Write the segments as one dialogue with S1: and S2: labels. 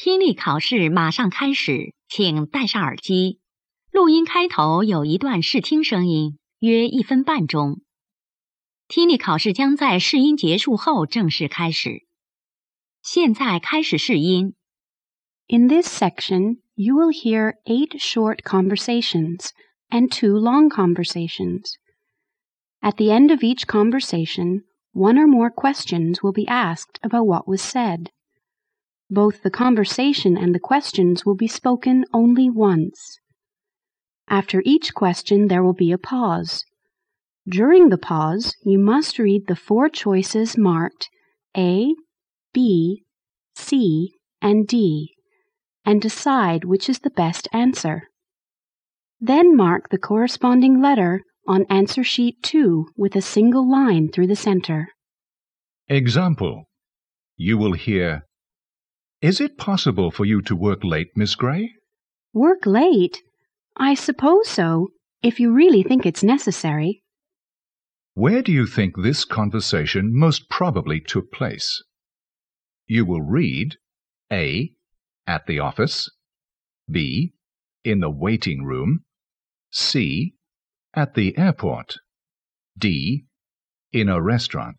S1: 听力考试马上开始，请戴上耳机。录音开头有一段试听声音，约1分半钟。听力考试将在试音结束后正式开始。现在开始试音。
S2: In this section, you will hear 8 short conversations and 2 long conversations. At the end of each conversation, 1 or more questions will be asked about what was said. Both the conversation and the questions will be spoken only once. After each question, there will be a pause. During the pause, you must read the 4 choices marked A, B, C, and D, and decide which is the best answer. Then mark the corresponding letter on answer sheet 2 with a single line through the center.
S3: Example. You will hear, "Is it possible for you to work late, Miss Gray?"
S2: Work late? I suppose so, if you really think it's necessary.
S3: Where do you think this conversation most probably took place? You will read A, at the office, B, in the waiting room, C, at the airport, D, in a restaurant.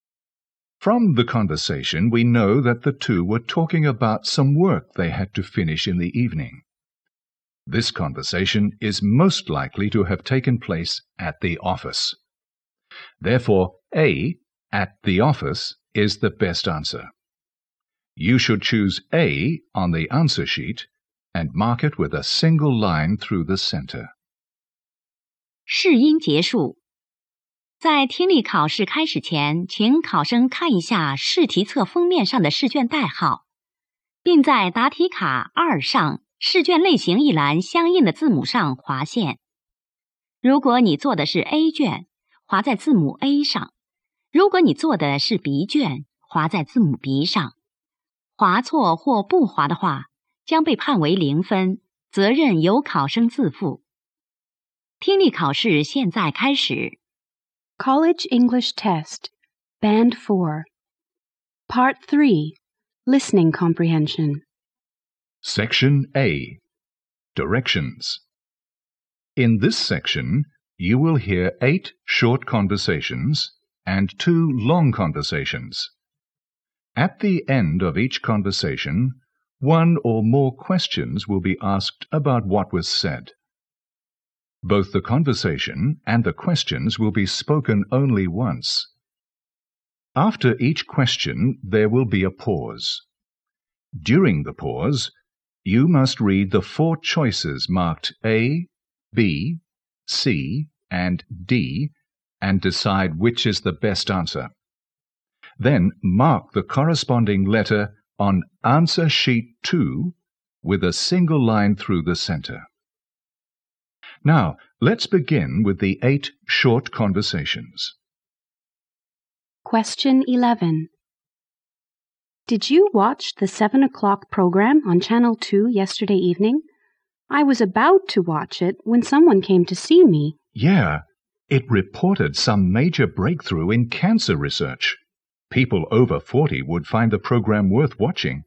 S3: From the conversation, we know that the two were talking about some work they had to finish in the evening. This conversation is most likely to have taken place at the office. Therefore, A, at the office, is the best answer. You should choose A on the answer sheet and mark it with a single line through the center.
S1: 试音结束。在听力考试开始前，请考生看一下试题册封面上的试卷代号，并在答题卡2上试卷类型一栏相应的字母上划线。如果你做的是 A 卷，划在字母 A 上；如果你做的是 B 卷，划在字母 B 上。划错或不划的话，将被判为0分，责任由考生自负。听力考试现在开始。
S2: College English Test, Band 4. Part 3, Listening Comprehension.
S3: Section A. Directions. In this section, you will hear 8 short conversations and 2 long conversations. At the end of each conversation, 1 or more questions will be asked about what was said. Both the conversation and the questions will be spoken only once. After each question, there will be a pause. During the pause, you must read the 4 choices marked A, B, C, and D and decide which is the best answer. Then mark the corresponding letter on answer sheet 2 with a single line through the center. Now, let's begin with the 8 short conversations.
S2: Question 11. Did you watch the 7 o'clock program on Channel 2 yesterday evening? I was about to watch it when someone came to see me.
S3: Yeah, it reported some major breakthrough in cancer research. People over 40 would find the program worth watching.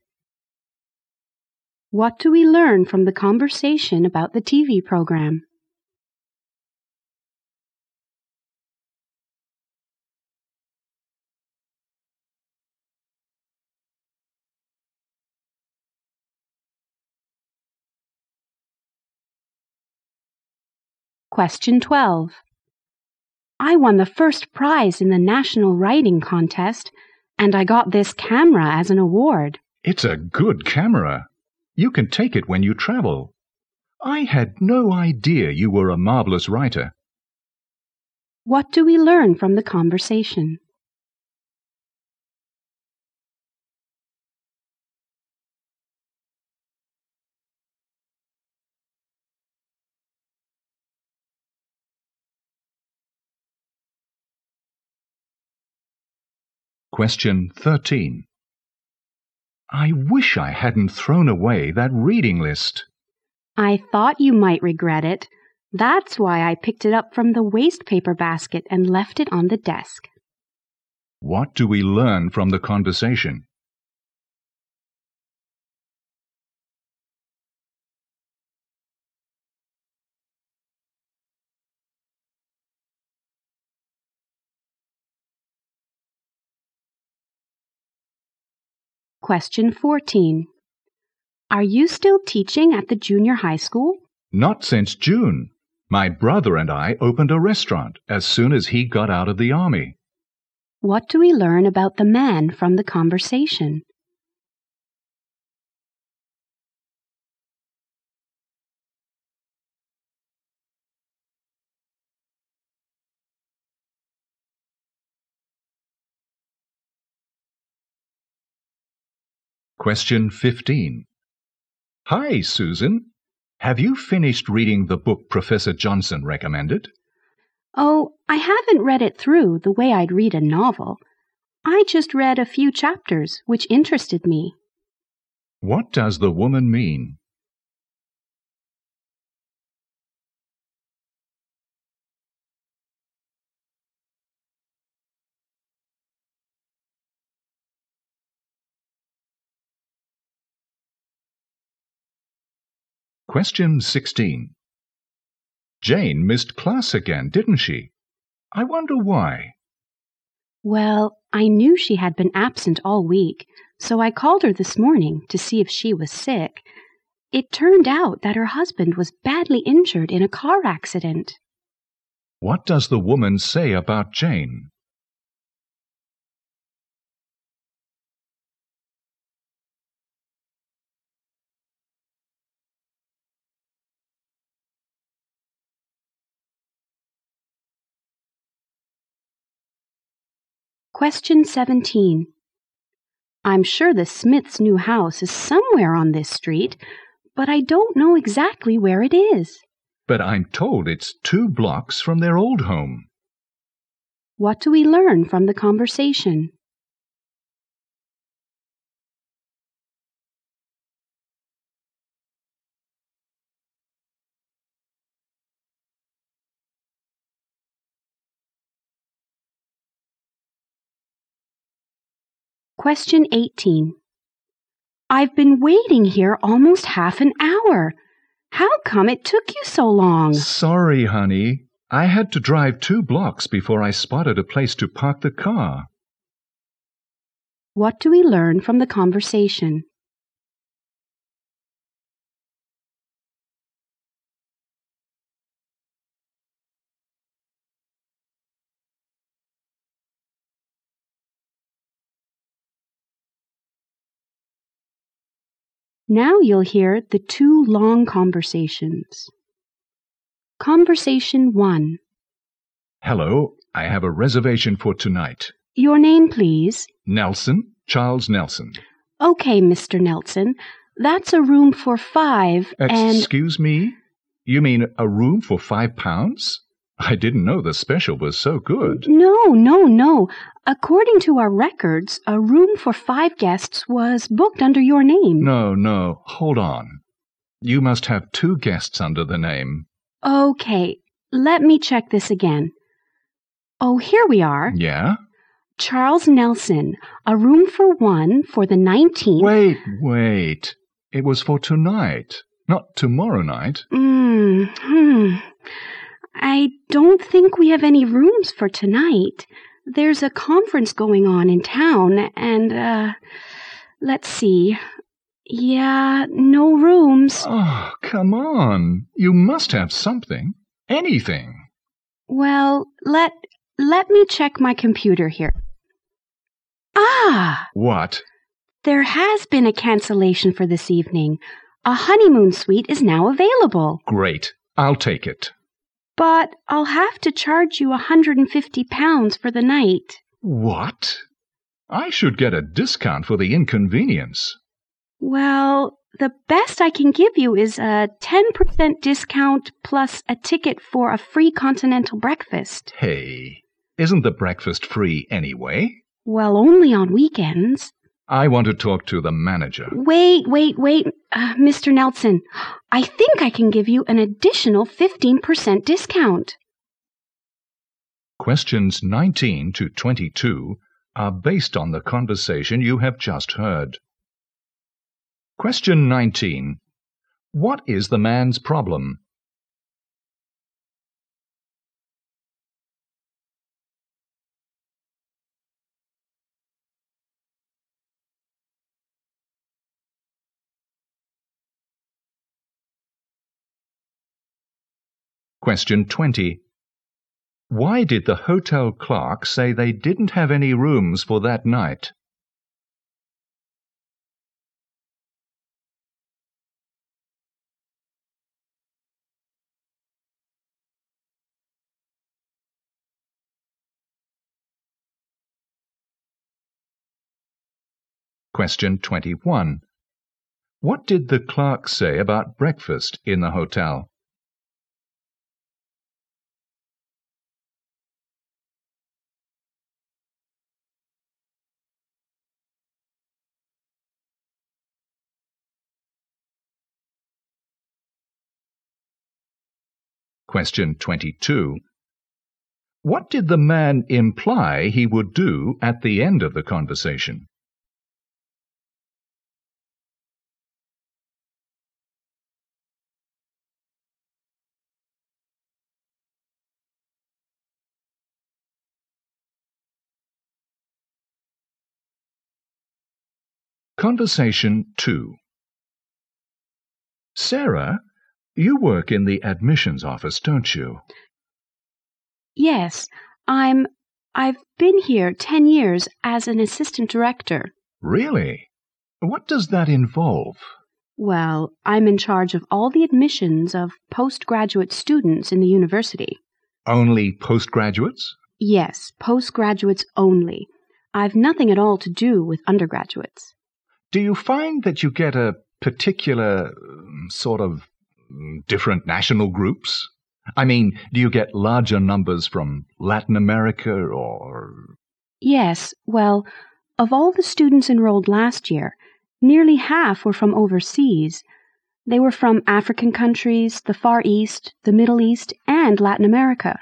S2: What do we learn from the conversation about the TV program? Question 12. I won the first prize in the National Writing Contest, and I got this camera as an award.
S3: It's a good camera. You can take it when you travel. I had no idea you were a marvelous writer.
S2: What do we learn from the conversation?
S3: Question 13. I wish I hadn't thrown away that reading list.
S2: I thought you might regret it. That's why I picked it up from the waste paper basket and left it on the desk.
S3: What do we learn from the conversation?
S2: Question 14. Are you still teaching at the junior high school?
S3: Not since June. My brother and I opened a restaurant as soon as he got out of the army.
S2: What do we learn about the man from the conversation?
S3: Question 15. Hi, Susan. Have you finished reading the book Professor Johnson recommended?
S2: Oh, I haven't read it through the way I'd read a novel. I just read a few chapters, which interested me.
S3: What does the woman mean? Question 16. Jane missed class again, didn't she? I wonder why.
S2: Well, I knew she had been absent all week, so I called her this morning to see if she was sick. It turned out that her husband was badly injured in a car accident.
S3: What does the woman say about Jane?
S2: Question 17. I'm sure the Smith's new house is somewhere on this street, but I don't know exactly where it is.
S3: But I'm told it's 2 blocks from their old home.
S2: What do we learn from the conversation? Question 18. I've been waiting here almost half an hour. How come it took you so long?
S3: Sorry, honey. I had to drive 2 blocks before I spotted a place to park the car.
S2: What do we learn from the conversation? Now you'll hear the 2 long conversations. Conversation 1.
S3: Hello, I have a reservation for tonight.
S2: Your name, please.
S3: Nelson, Charles Nelson.
S2: Okay, Mr. Nelson. That's a room for 5 and...
S3: Excuse me? You mean a room for £5? I didn't know the special was so good.
S2: No. According to our records, a room for 5 guests was booked under your name.
S3: No, hold on. You must have 2 guests under the name.
S2: Okay, let me check this again. Oh, here we are.
S3: Yeah?
S2: Charles Nelson, a room for 1 for the 19th.
S3: Wait. It was for tonight, not tomorrow night.
S2: I don't think we have any rooms for tonight. There's a conference going on in town, and, let's see. Yeah, no rooms.
S3: Oh, come on. You must have something. Anything.
S2: Well, let me check my computer here. Ah!
S3: What?
S2: There has been a cancellation for this evening. A honeymoon suite is now available.
S3: Great. I'll take it.
S2: But I'll have to charge you £150 for the night.
S3: What? I should get a discount for the inconvenience.
S2: Well, the best I can give you is a 10% discount plus a ticket for a free continental breakfast.
S3: Hey, isn't the breakfast free anyway?
S2: Well, only on weekends.
S3: I want to talk to the manager.
S2: Wait, Mr. Nelson. I think I can give you an additional 15% discount.
S3: Questions 19 to 22 are based on the conversation you have just heard. Question 19. What is the man's problem? Question 20. Why did the hotel clerk say they didn't have any rooms for that night? Question 21. What did the clerk say about breakfast in the hotel? Question 22. What did the man imply he would do at the end of the conversation? Conversation 2. Sarah, you work in the admissions office, don't you?
S2: Yes, I've been here 10 years as an assistant director.
S3: Really? What does that involve?
S2: Well, I'm in charge of all the admissions of postgraduate students in the university.
S3: Only postgraduates?
S2: Yes, postgraduates only. I've nothing at all to do with undergraduates.
S3: Do you find that you get a particular sort of different national groups? I mean, do you get larger numbers from Latin America or...
S2: Yes, well, of all the students enrolled last year, nearly half were from overseas. They were from African countries, the Far East, the Middle East, and Latin America.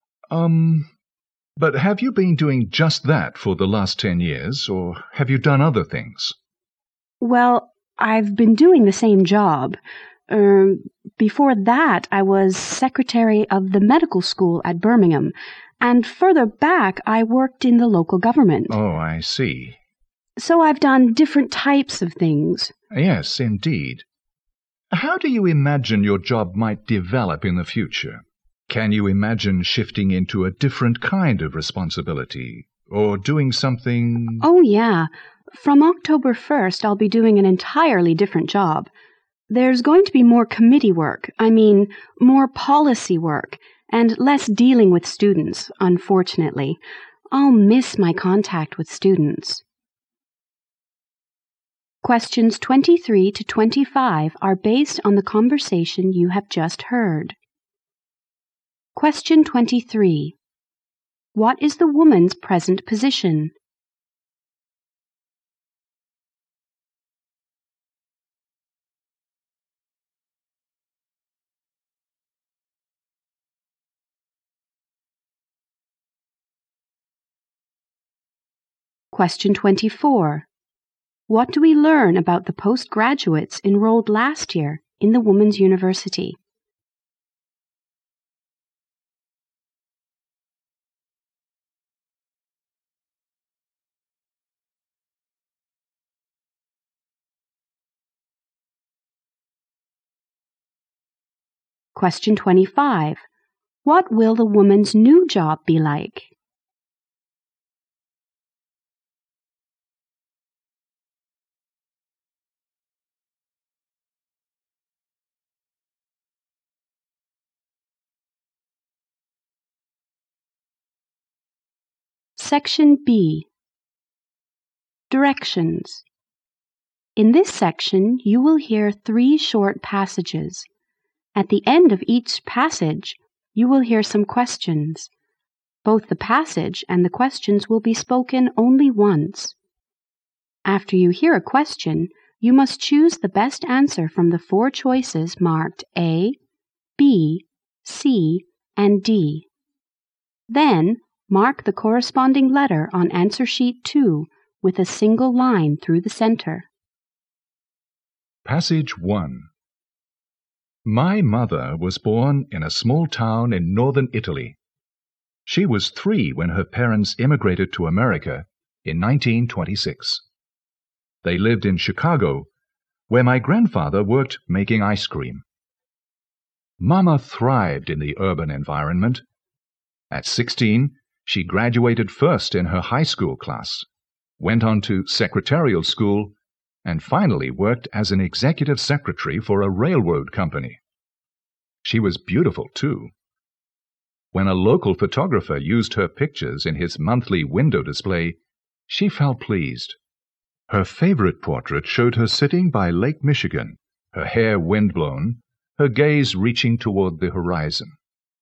S3: But have you been doing just that for the last 10 years, or have you done other things?
S2: Well, I've been doing the same job. Before that, I was secretary of the medical school at Birmingham, and further back, I worked in the local government.
S3: Oh, I see.
S2: So I've done different types of things.
S3: Yes, indeed. How do you imagine your job might develop in the future? Can you imagine shifting into a different kind of responsibility, or doing something...
S2: Oh, yeah. From October 1st, I'll be doing an entirely different job. There's going to be more committee work, more policy work, and less dealing with students, unfortunately. I'll miss my contact with students. Questions 23 to 25 are based on the conversation you have just heard. Question 23. What is the woman's present position? Question 24. What do we learn about the postgraduates enrolled last year in the Women's University? Question 25. What will the woman's new job be like? Section B. Directions. In this section, you will hear 3 short passages. At the end of each passage, you will hear some questions. Both the passage and the questions will be spoken only once. After you hear a question, you must choose the best answer from the 4 choices marked A, B, C, and D. Then, mark the corresponding letter on answer sheet 2 with a single line through the center.
S3: Passage 1. My mother was born in a small town in northern Italy. She was 3 when her parents immigrated to America in 1926. They lived in Chicago, where my grandfather worked making ice cream. Mama thrived in the urban environment. At 16, she graduated first in her high school class, went on to secretarial school, and finally worked as an executive secretary for a railroad company. She was beautiful, too. When a local photographer used her pictures in his monthly window display, she felt pleased. Her favorite portrait showed her sitting by Lake Michigan, her hair windblown, her gaze reaching toward the horizon.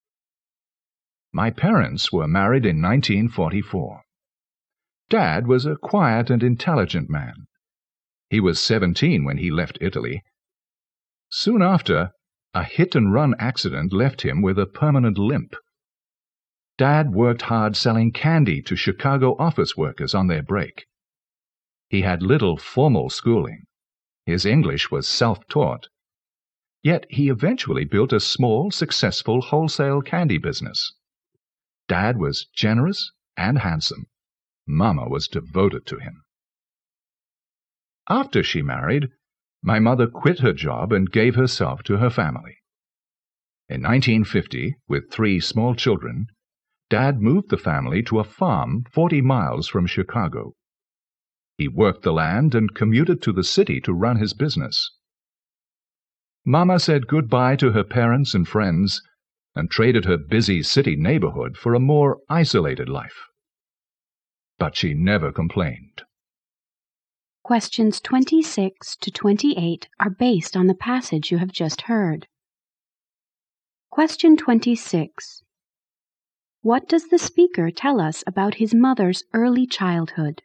S3: My parents were married in 1944. Dad was a quiet and intelligent man. He was 17 when he left Italy. Soon after, a hit-and-run accident left him with a permanent limp. Dad worked hard selling candy to Chicago office workers on their break. He had little formal schooling. His English was self-taught. Yet he eventually built a small, successful wholesale candy business. Dad was generous and handsome. Mama was devoted to him. After she married, my mother quit her job and gave herself to her family. In 1950, with 3 small children, Dad moved the family to a farm 40 miles from Chicago. He worked the land and commuted to the city to run his business. Mama said goodbye to her parents and friends and traded her busy city neighborhood for a more isolated life. But she never complained.
S2: Questions 26 to 28 are based on the passage you have just heard. Question 26. What does the speaker tell us about his mother's early childhood?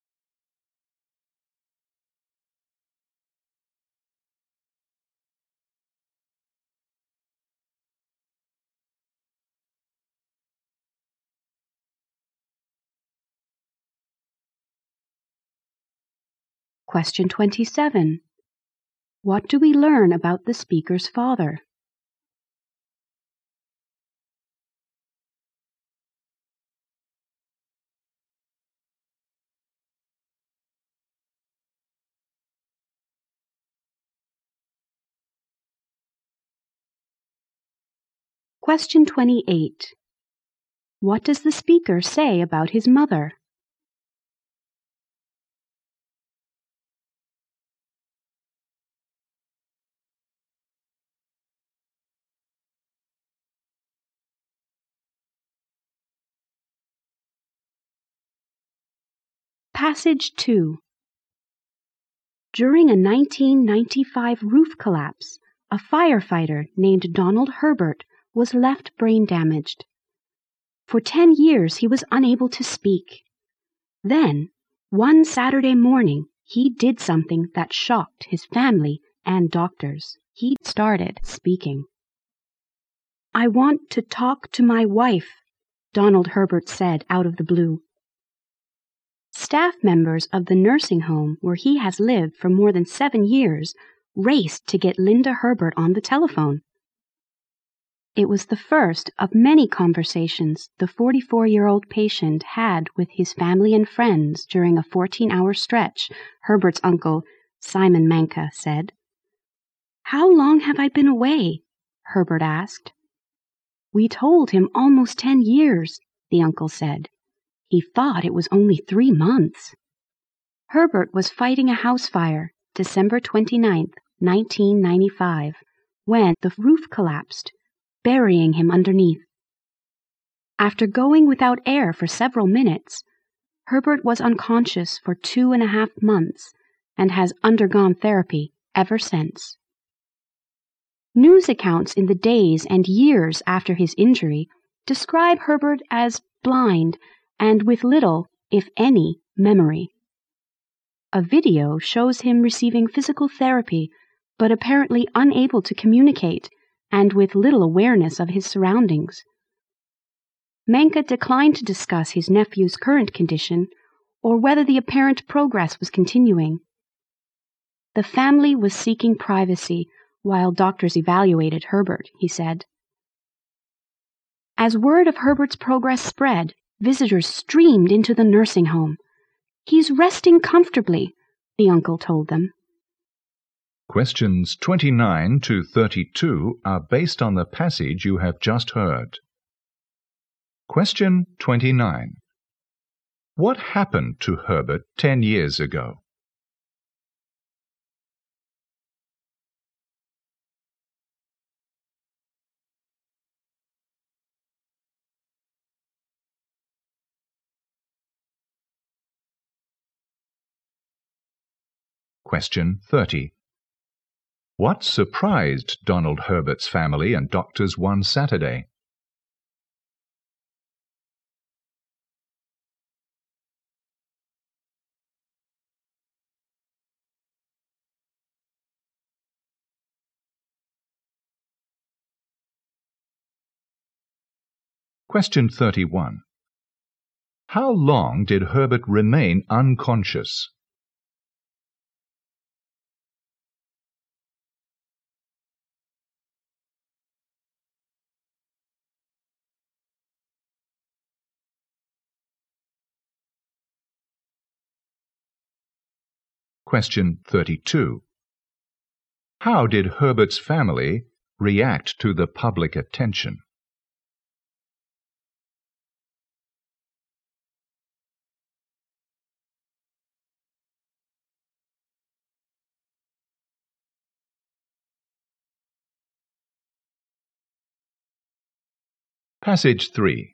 S2: Question 27. What do we learn about the speaker's father? Question 28. What does the speaker say about his mother? Passage 2. During a 1995 roof collapse, a firefighter named Donald Herbert was left brain damaged. For 10 years he was unable to speak. Then, one Saturday morning, he did something that shocked his family and doctors. He started speaking. "I want to talk to my wife," Donald Herbert said out of the blue. Staff members of the nursing home where he has lived for more than 7 years raced to get Linda Herbert on the telephone. It was the first of many conversations the 44-year-old patient had with his family and friends during a 14-hour stretch, Herbert's uncle, Simon Manka, said. "How long have I been away?" Herbert asked. "We told him almost 10 years, the uncle said. He thought it was only 3 months. Herbert was fighting a house fire, December 29, 1995, when the roof collapsed, burying him underneath. After going without air for several minutes, Herbert was unconscious for 2.5 months and has undergone therapy ever since. News accounts in the days and years after his injury describe Herbert as blind and with little, if any, memory. A video shows him receiving physical therapy, but apparently unable to communicate and with little awareness of his surroundings. Manka declined to discuss his nephew's current condition or whether the apparent progress was continuing. The family was seeking privacy while doctors evaluated Herbert, he said. As word of Herbert's progress spread, visitors streamed into the nursing home. "He's resting comfortably," the uncle told them.
S3: Questions 29 to 32 are based on the passage you have just heard. Question 29. What happened to Herbert 10 years ago? Question 30. What surprised Donald Herbert's family and doctors one Saturday? Question 31. How long did Herbert remain unconscious? Question 32. How did Herbert's family react to the public attention? Passage 3.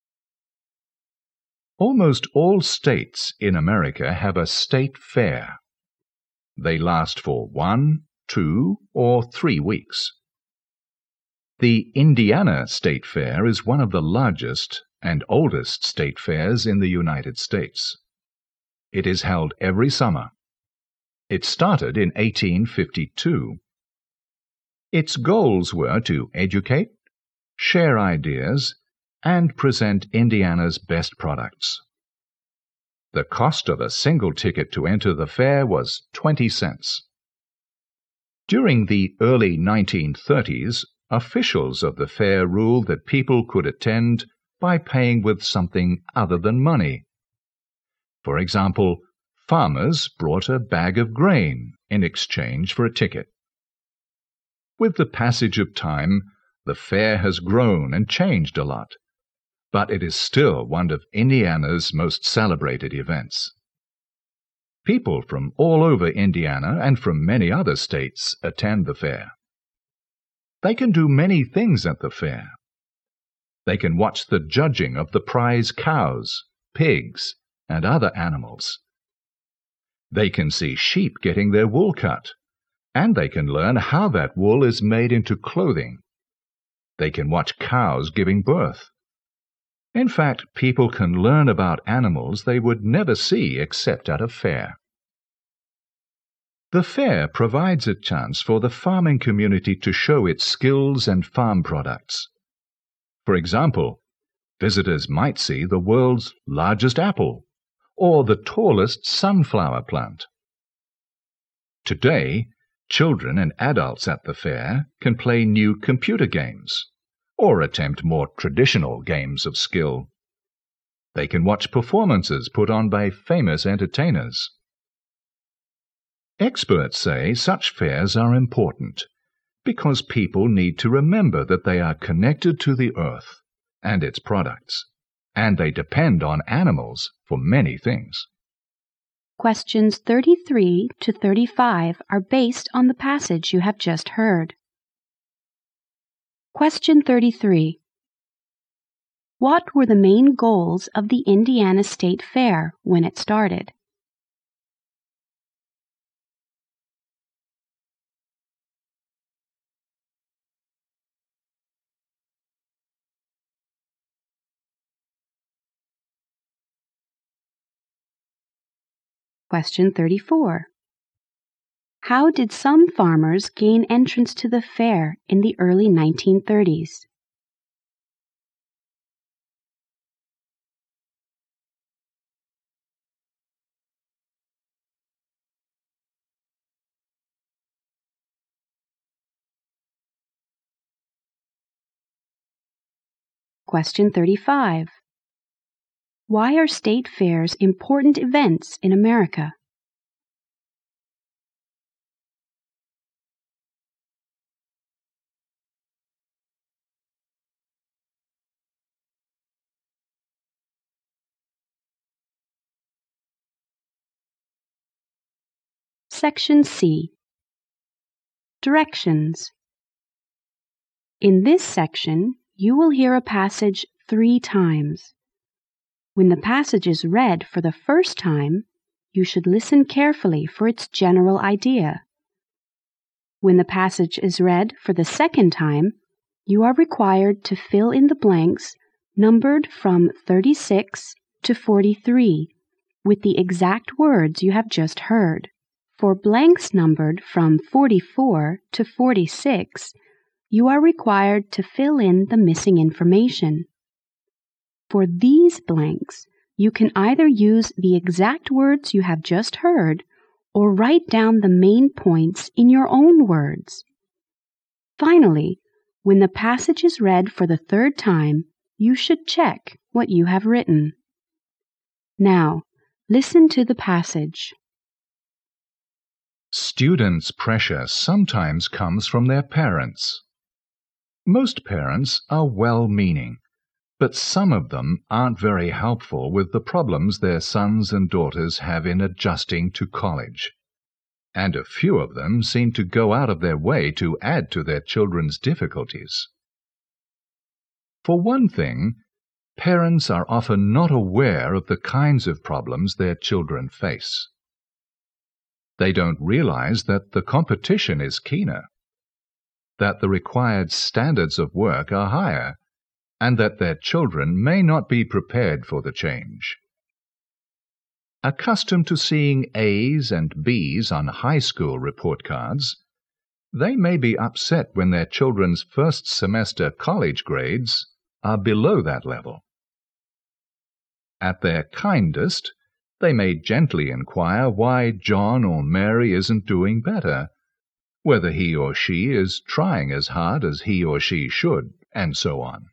S3: Almost all states in America have a state fair. They last for 1, 2, or 3 weeks. The Indiana State Fair is one of the largest and oldest state fairs in the United States. It is held every summer. It started in 1852. Its goals were to educate, share ideas, and present Indiana's best products. The cost of a single ticket to enter the fair was 20 cents. During the early 1930s, officials of the fair ruled that people could attend by paying with something other than money. For example, farmers brought a bag of grain in exchange for a ticket. With the passage of time, the fair has grown and changed a lot, but it is still one of Indiana's most celebrated events. People from all over Indiana and from many other states attend the fair. They can do many things at the fair. They can watch the judging of the prize cows, pigs, and other animals. They can see sheep getting their wool cut, and they can learn how that wool is made into clothing. They can watch cows giving birth. In fact, people can learn about animals they would never see except at a fair. The fair provides a chance for the farming community to show its skills and farm products. For example, visitors might see the world's largest apple or the tallest sunflower plant. Today, children and adults at the fair can play new computer games or attempt more traditional games of skill. They can watch performances put on by famous entertainers. Experts say such fairs are important because people need to remember that they are connected to the earth and its products, and they depend on animals for many things.
S2: Questions 33 to 35 are based on the passage you have just heard. Question 33. What were the main goals of the Indiana State Fair when it started? Question 34. How did some farmers gain entrance to the fair in the early 1930s? Question 35. Why are state fairs important events in America? Section C. Directions. In this section, you will hear a passage 3 times. When the passage is read for the first time, you should listen carefully for its general idea. When the passage is read for the second time, you are required to fill in the blanks numbered from 36 to 43 with the exact words you have just heard. For blanks numbered from 44 to 46, you are required to fill in the missing information. For these blanks, you can either use the exact words you have just heard or write down the main points in your own words. Finally, when the passage is read for the third time, you should check what you have written. Now, listen to the passage.
S3: Students' pressure sometimes comes from their parents. Most parents are well-meaning, but some of them aren't very helpful with the problems their sons and daughters have in adjusting to college. And a few of them seem to go out of their way to add to their children's difficulties. For one thing, parents are often not aware of the kinds of problems their children face. They don't realize that the competition is keener, that the required standards of work are higher, and that their children may not be prepared for the change. Accustomed to seeing A's and B's on high school report cards, they may be upset when their children's first semester college grades are below that level. At their kindest, they may gently inquire why John or Mary isn't doing better, whether he or she is trying as hard as he or she should, and so on.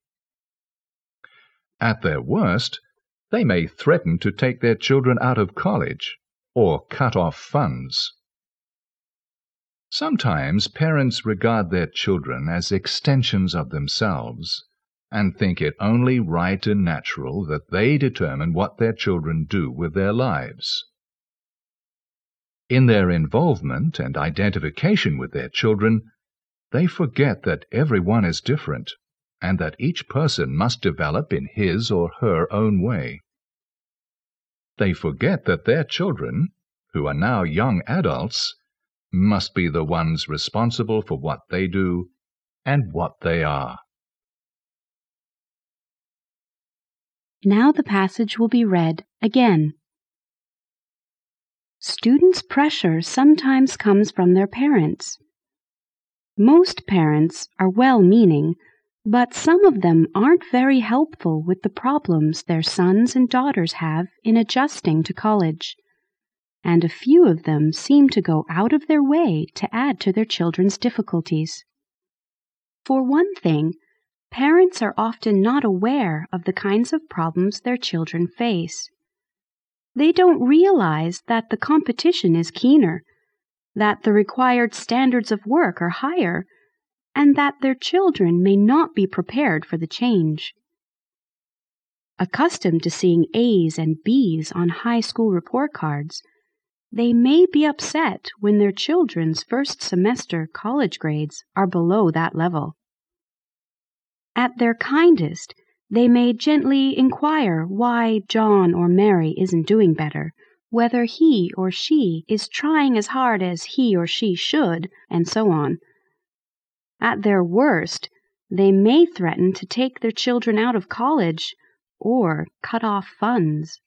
S3: At their worst, they may threaten to take their children out of college or cut off funds. Sometimes parents regard their children as extensions of themselves and think it only right and natural that they determine what their children do with their lives. In their involvement and identification with their children, they forget that everyone is different and that each person must develop in his or her own way. They forget that their children, who are now young adults, must be the ones responsible for what they do and what they are.
S2: Now the passage will be read again. Students' pressure sometimes comes from their parents. Most parents are well-meaning, but some of them aren't very helpful with the problems their sons and daughters have in adjusting to college, and a few of them seem to go out of their way to add to their children's difficulties. For one thing, parents are often not aware of the kinds of problems their children face. They don't realize that the competition is keener, that the required standards of work are higher, and that their children may not be prepared for the change. Accustomed to seeing A's and B's on high school report cards, they may be upset when their children's first semester college grades are below that level. At their kindest, they may gently inquire why John or Mary isn't doing better, whether he or she is trying as hard as he or she should, and so on. At their worst, they may threaten to take their children out of college or cut off funds.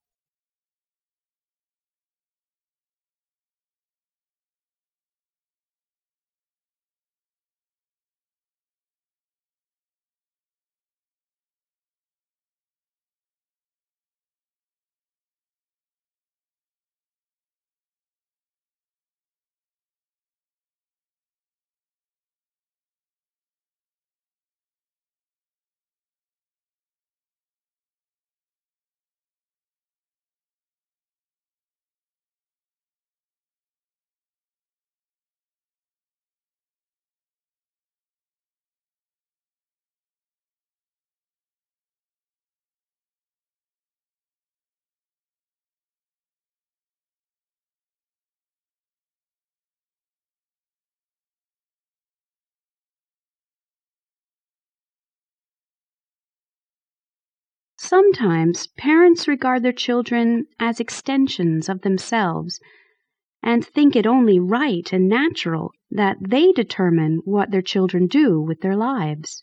S2: Sometimes parents regard their children as extensions of themselves and think it only right and natural that they determine what their children do with their lives.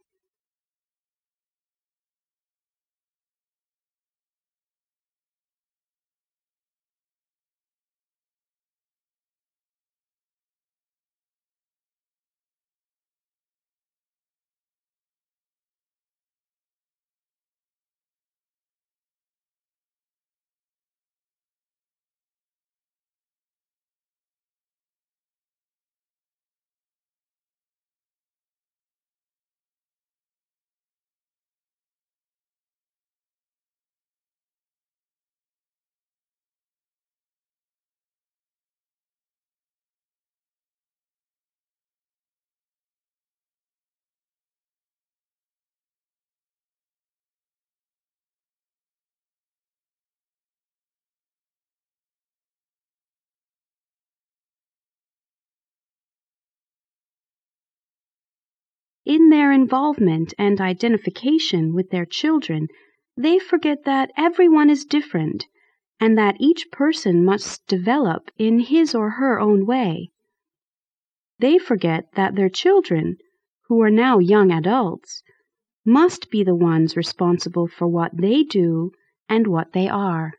S2: In their involvement and identification with their children, they forget that everyone is different and that each person must develop in his or her own way. They forget that their children, who are now young adults, must be the ones responsible for what they do and what they are.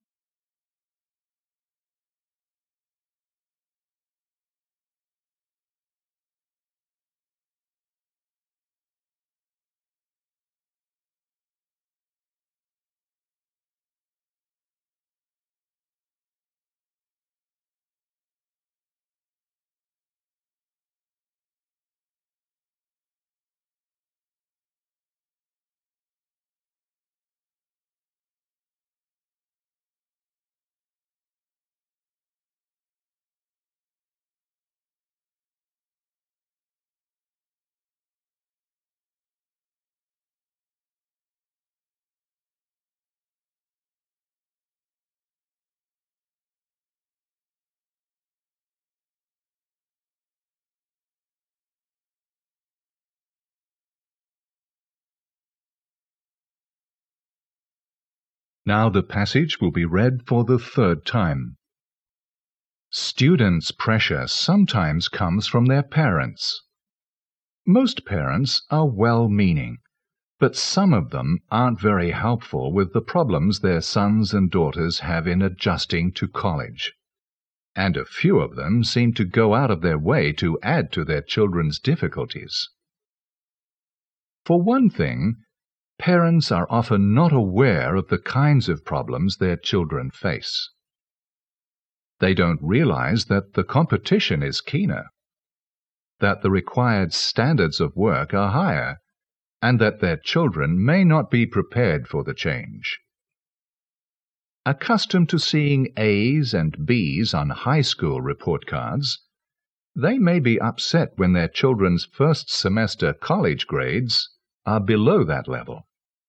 S3: Now the passage will be read for the third time. Students' pressure sometimes comes from their parents. Most parents are well-meaning, but some of them aren't very helpful with the problems their sons and daughters have in adjusting to college. And a few of them seem to go out of their way to add to their children's difficulties. For one thing, parents are often not aware of the kinds of problems their children face. They don't realize that the competition is keener, that the required standards of work are higher, and that their children may not be prepared for the change. Accustomed to seeing A's and B's on high school report cards, they may be upset when their children's first semester college grades are below that level.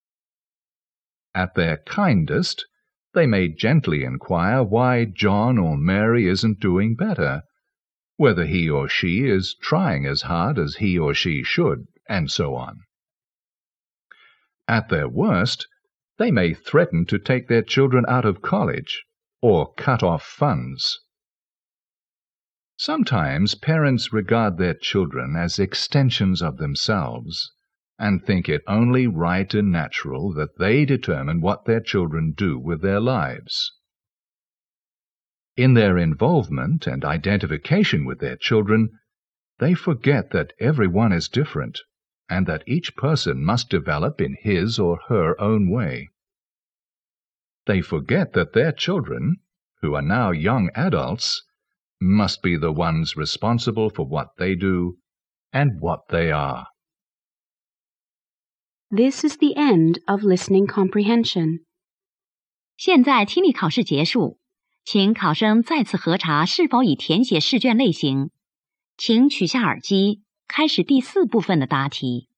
S3: At their kindest, they may gently inquire why John or Mary isn't doing better, whether he or she is trying as hard as he or she should, and so on. At their worst, they may threaten to take their children out of college or cut off funds. Sometimes parents regard their children as extensions of themselves and think it only right and natural that they determine what their children do with their lives. In their involvement and identification with their children, they forget that everyone is different and that each person must develop in his or her own way. They forget that their children, who are now young adults, must be the ones responsible for what they do and what they are.
S2: This is the end of listening comprehension.
S1: 现在听力考试结束，请考生再次核查是否已填写试卷类型。请取下耳机，开始第4部分的答题。